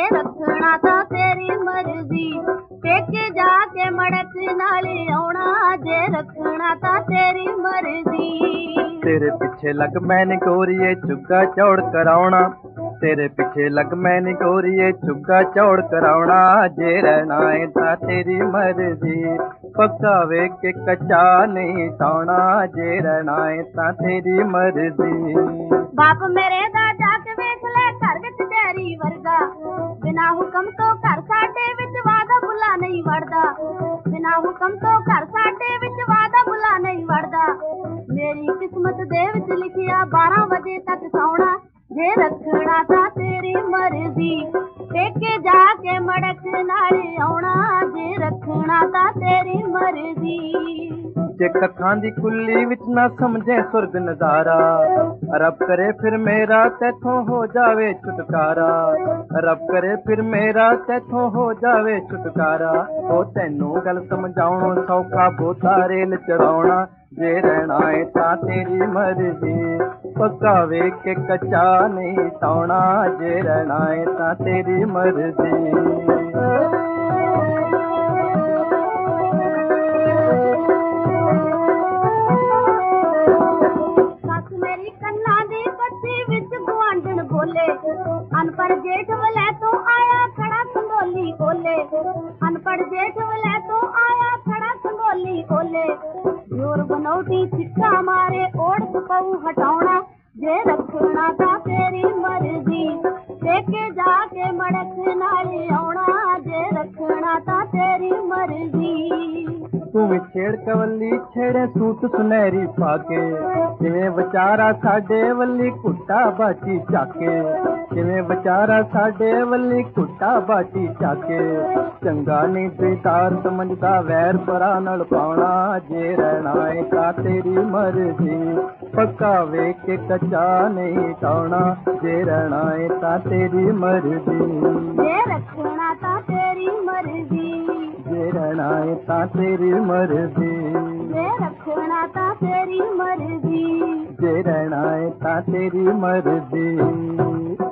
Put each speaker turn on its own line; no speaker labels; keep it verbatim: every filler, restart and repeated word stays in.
रखना ता तेरी मर्जी, पेके जाके मड़क नाल आउणा, जे रखना ता तेरी मर्जी।
तेरे पिछे लग मैंने गोरीए चुग्गा चौड़ कराउणा, तेरे पिछे लग मैंने गोरीए चुग्गा चौड़ कराउणा, जे रहना है ता तेरी मर्जी, पक्का वे के कच्चा नहीं टाउणा, जे रहना है ता तेरी मर्जी।
बाप मेरे दा जाके वेख ले घर विच डेरी वर्गा, बिना हुक्म तो घर साडे विच वादा बुला नहीं वड़दा, बिना हुक्म तो घर साडे विच वादा बुला नहीं वड़दा। मेरी किस्मत दे विच लिखिया बारह बजे तक सौना, जे रखना ता तेरी मर्जी, पेके जाके मड़क नाल आउणा, जे रखना ता तेरी मर्जी।
जे कखां दी कुल्ली विच ना समझे सुर्ग नजारा, रब करे फिर मेरा तैथों हो जावे छुटकारा, रब करे फिर मेरा तैथों हो जावे छुटकारा। ओ तैनू गल समझाउणों सौखा बोता रेल चढ़ाउणा, जे रहना है ता तेरी मर्जी, पक्का वे के कच्चा नहीं टाउणा, जे रहना है ता तेरी मर्जी।
अनपढ़ जेठ वलै तो आया खड़ा संगोली खोले, अनपढ़ जेठ वलै तो आया खड़ा संगोली खोले, जोर बनौटी छिक्का मारे ओढ़ पऊ हटाउणा, जे रखना ता तेरी मर्जी, पेके जाके मड़क नाल आउणा, जे रखना ता तेरी मर्जी।
तू भी छेड़ कवली छेड़े सूट सुनहरी पाके, जिवें विचारा साडे वल्ली घुट्टा बाची चाके, जिवें विचारा साडे वल्ली घुट्टा बाची चाके, चंगा नहीं दीदार समझदा वैर भरा नाल पाउणा, जे रहना है ता तेरी मर्जी, पक्का वे के कच्चा नहीं टाउणा, जे रहना है ता तेरी मर्जी,
जे रखना ता तेरी मर्जी,
जे रहना है ता तेरी मर्जी,
जे रखना ता तेरी मर्जी,
जे रहना है ता तेरी मर्जी।